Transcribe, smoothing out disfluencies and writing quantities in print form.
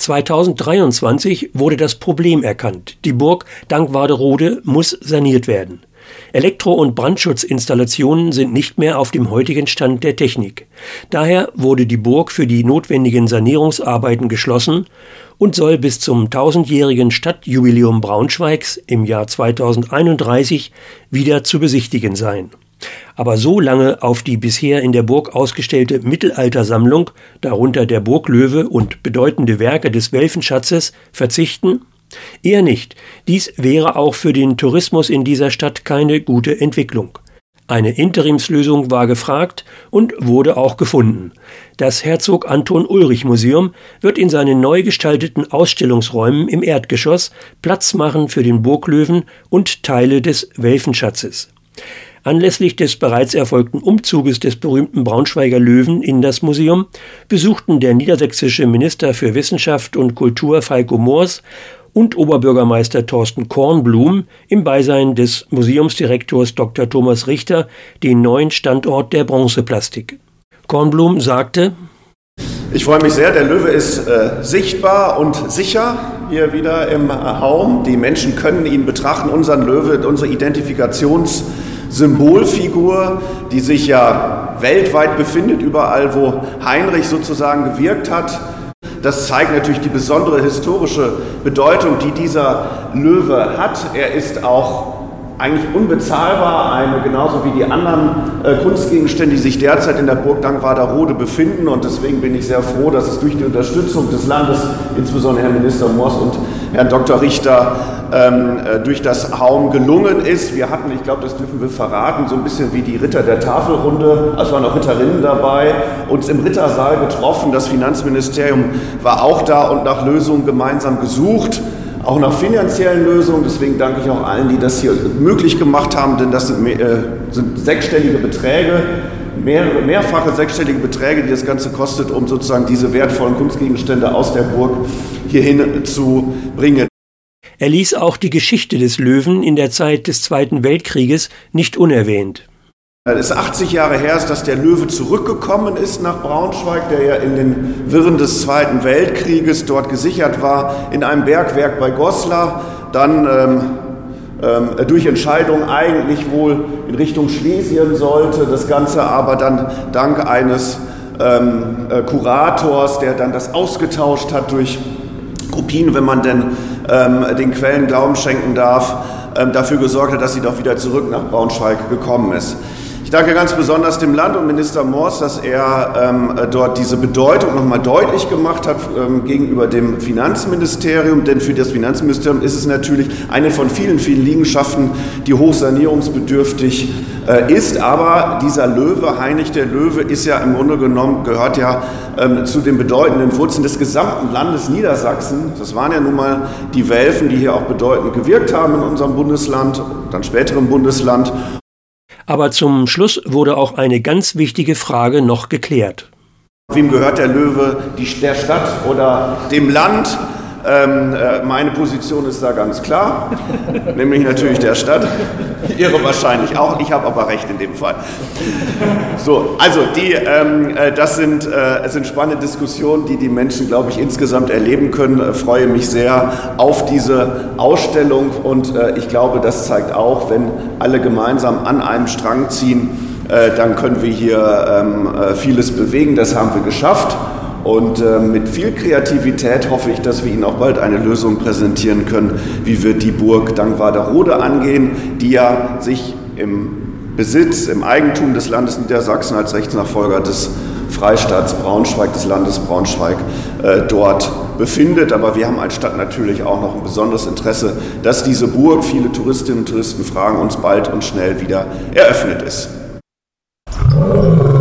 2023 wurde das Problem erkannt. Die Burg Dankwarderode muss saniert werden. Elektro- und Brandschutzinstallationen sind nicht mehr auf dem heutigen Stand der Technik. Daher wurde die Burg für die notwendigen Sanierungsarbeiten geschlossen und soll bis zum 1000-jährigen Stadtjubiläum Braunschweigs im Jahr 2031 wieder zu besichtigen sein. Aber so lange auf die bisher in der Burg ausgestellte Mittelaltersammlung, darunter der Burglöwe und bedeutende Werke des Welfenschatzes, verzichten? Eher nicht. Dies wäre auch für den Tourismus in dieser Stadt keine gute Entwicklung. Eine Interimslösung war gefragt und wurde auch gefunden. Das Herzog Anton Ulrich Museum wird in seinen neu gestalteten Ausstellungsräumen im Erdgeschoss Platz machen für den Burglöwen und Teile des Welfenschatzes. Anlässlich des bereits erfolgten Umzuges des berühmten Braunschweiger Löwen in das Museum besuchten der niedersächsische Minister für Wissenschaft und Kultur Falko Moors und Oberbürgermeister Thorsten Kornblum im Beisein des Museumsdirektors Dr. Thomas Richter den neuen Standort der Bronzeplastik. Kornblum sagte: Ich freue mich sehr, der Löwe ist sichtbar und sicher hier wieder im Raum. Die Menschen können ihn betrachten, unseren Löwe, unsere Identifikationssymbolfigur, die sich ja weltweit befindet, überall wo Heinrich sozusagen gewirkt hat. Das zeigt natürlich die besondere historische Bedeutung, die dieser Löwe hat. Er ist auch eigentlich unbezahlbar, genauso wie die anderen Kunstgegenstände, die sich derzeit in der Burg Dankwarderode befinden. Und deswegen bin ich sehr froh, dass es durch die Unterstützung des Landes, insbesondere Herrn Minister Moors und Herrn Dr. Richter, durch das Haum gelungen ist. Wir hatten, ich glaube, das dürfen wir verraten, so ein bisschen wie die Ritter der Tafelrunde, es waren auch Ritterinnen dabei, uns im Rittersaal getroffen. Das Finanzministerium war auch da und nach Lösungen gemeinsam gesucht. Auch nach finanziellen Lösungen, deswegen danke ich auch allen, die das hier möglich gemacht haben, denn das sind sechsstellige Beträge, mehrfache sechsstellige Beträge, die das Ganze kostet, um sozusagen diese wertvollen Kunstgegenstände aus der Burg hierhin zu bringen. Er ließ auch die Geschichte des Löwen in der Zeit des Zweiten Weltkrieges nicht unerwähnt. Es ist 80 Jahre her, dass der Löwe zurückgekommen ist nach Braunschweig, der ja in den Wirren des Zweiten Weltkrieges dort gesichert war, in einem Bergwerk bei Goslar, dann durch Entscheidung eigentlich wohl in Richtung Schlesien sollte, das Ganze aber dann dank eines Kurators, der dann das ausgetauscht hat durch Kopien, wenn man denn den Quellen Glauben schenken darf, dafür gesorgt hat, dass sie doch wieder zurück nach Braunschweig gekommen ist. Ich danke ganz besonders dem Land und Minister Moors, dass er dort diese Bedeutung nochmal deutlich gemacht hat gegenüber dem Finanzministerium, denn für das Finanzministerium ist es natürlich eine von vielen, vielen Liegenschaften, die hochsanierungsbedürftig ist, aber dieser Löwe, Heinrich der Löwe, ist ja im Grunde genommen, gehört ja zu den bedeutenden Wurzeln des gesamten Landes Niedersachsen. Das waren ja nun mal die Welfen, die hier auch bedeutend gewirkt haben in unserem Bundesland, dann späterem Bundesland. Aber zum Schluss wurde auch eine ganz wichtige Frage noch geklärt. Wem gehört der Löwe, der Stadt oder dem Land? Meine Position ist da ganz klar, nämlich natürlich der Stadt. Ihre wahrscheinlich auch, ich habe aber recht in dem Fall. So, also das sind spannende Diskussionen, die die Menschen, glaube ich, insgesamt erleben können. Ich freue mich sehr auf diese Ausstellung und ich glaube, das zeigt auch, wenn alle gemeinsam an einem Strang ziehen, dann können wir hier vieles bewegen. Das haben wir geschafft. Und mit viel Kreativität hoffe ich, dass wir Ihnen auch bald eine Lösung präsentieren können, wie wir die Burg Dankwarderode angehen, die ja sich im Besitz, im Eigentum des Landes Niedersachsen als Rechtsnachfolger des Freistaats Braunschweig, des Landes Braunschweig, dort befindet. Aber wir haben als Stadt natürlich auch noch ein besonderes Interesse, dass diese Burg, viele Touristinnen und Touristen fragen uns, bald und schnell wieder eröffnet ist.